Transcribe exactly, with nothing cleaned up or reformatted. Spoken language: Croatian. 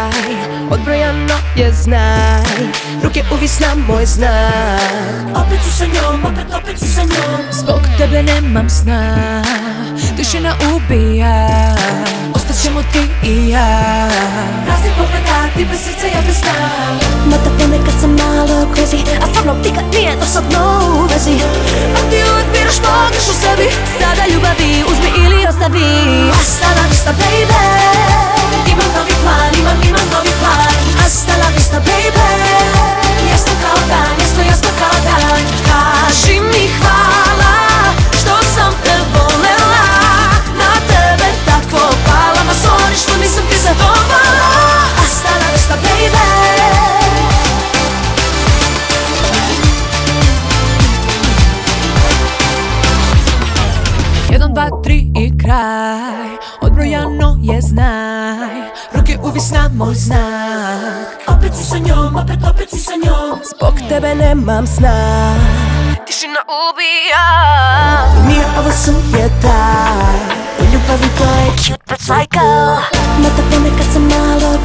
kraj, odbrojano je znaj, ruke uvis na moj znak. Opet si sa njom, opet, opet si sa njom. Zbog tebe nemam sna, tišina ubija, ostaćemo ti i ja. Prazni pogleda, ti bez srca, ja bez sna. Mada ponekad sam malo crazy, a sa mnom nikad nije dosadno u vezi. A ti uvek biraš, pogreš u sebi. Sada ljubavi, uzmi ili ostavi. Hasta la vista, baby. Imam novi plan, imam, imam novi plan. Hasta la vista, baby. Jasno kao dan, jasno, jasno kao dan. Kaži mi hvala što sam te volela, na tebe tako pala. Ma sorry što nisam ti zadovala. Hasta la vista, baby. Jedan, dva, tri i kraj, odbrojano je znaj, ruke uvis na moj znak. Opet si sa njom, opet, opet si sa njom. Zbog tebe nemam sna, tišina ubija. Nije ovo sujeta, u ljubavi to je cute but psycho. Mada ponekad sam malo